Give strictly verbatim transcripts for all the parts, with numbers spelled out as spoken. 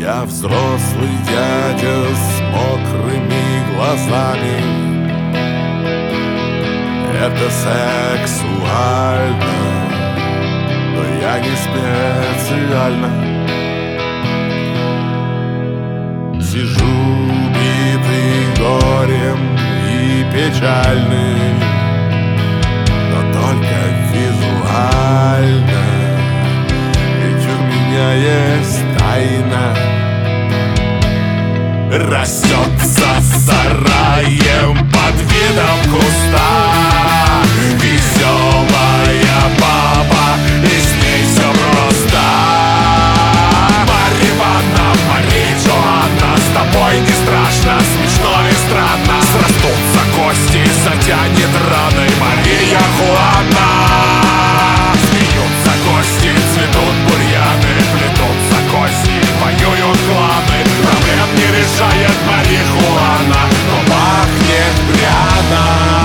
Я взрослый дядя с мокрыми глазами. Это сексуально, но я не специально. Сижу битый горем и печальный, но только визуально. Ведь у меня есть тайна. Растет за сараем под видом куста веселая баба, и с ней все просто. Марья, Мария, с тобой не страшно, смешно и странно. Срастутся кости, затянет раной Мария Хуана. Смеются гости, цветут бурьяны, плетутся кости, воюют кланы. Проблем не решает марихуана, но пахнет пряно.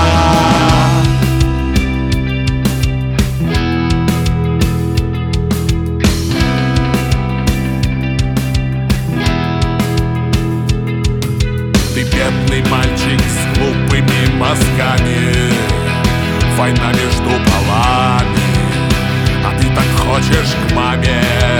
Ты бедный мальчик с глупыми мозгами, война между полами, а ты так хочешь к маме.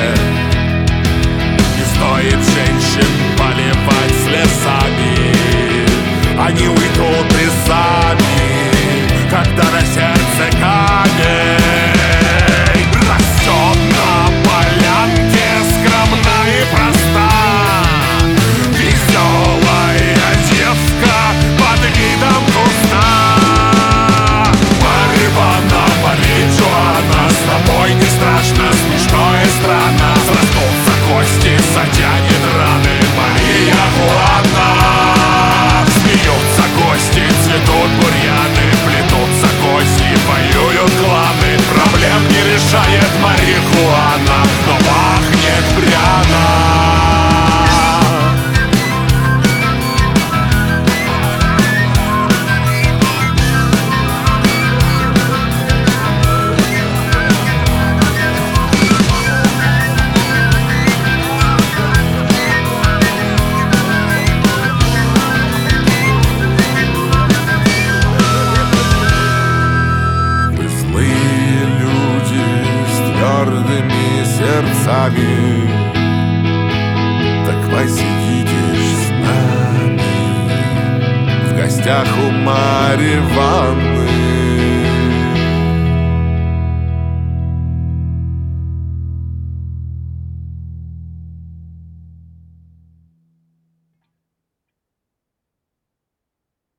Не стоит женщин поливать слезами, они уйдут и сами, когда на сердце камень. Растет на полянке скромна и проста веселая девка под видом куста. Марья, Мария, с тобой не страшно, смешно и странно. Срастутся кости, затянет раны Мария Хуана. Смеются гости, цветут бурьяны, плетутся кости, воюют кланы. Проблем не решает марихуана, но пахнет пряно. Сердцами, так посидишь с нами в гостях у Марьи Ивановны.